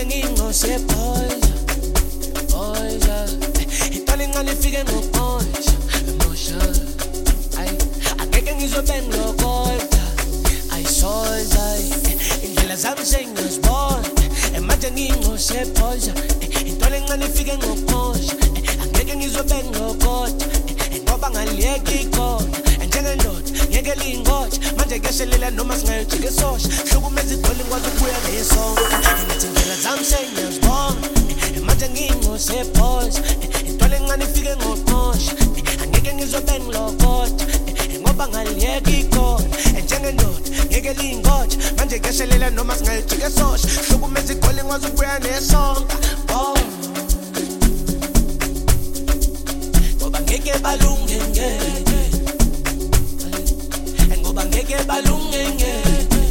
manje ngingose boys itali ngani fike ngoboys emotion ay akeke ngizobe ngilokota ay soldier indlela zami sengizibona manje ngingose boys itali ngani fike ngoboys akeke ngizobe ngilokota ngoba ngaliyeki ikona njengendoda ngeke lingotsha manje keshelela noma singayojika esosha hlukumeza idoli ngikwazi ukubuya nesonka ngathi indlela zami sengiyazibona manje ngingose boys intwale encane ifike ngoqosha angeke ngizobe ngilokotha ngoba ngaliyeka ikona njengendoda ngeke lingotsha manje keshelela noma singayojika esosha hlukumeza idoli ngikwazi ukubuya nesonka ngoba ngeke balunge ngeke ngoba ngeke balunge ngeke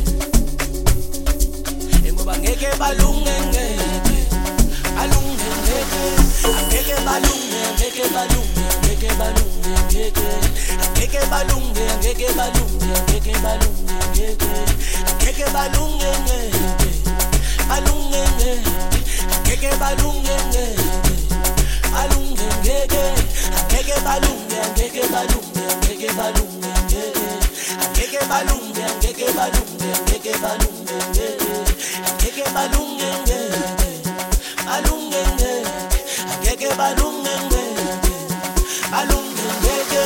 ngoba ngeke balunge ngeke balunge ngeke angeke balunge ngeke balunge ngeke balunge ngeke angeke balunge ngeke balunge ngeke balunge ngeke angeke balunge ngeke balunge ngeke angeke balunge ngeke balunge ngeke angeke balunge ngeke balunge ngeke balunge ngeke angeke balunge ngeke balunge ngeke balunge ngeke angeke balunge ngeke balunge ngeke angeke balunge ngeke balunge ngeke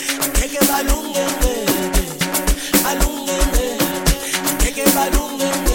balunge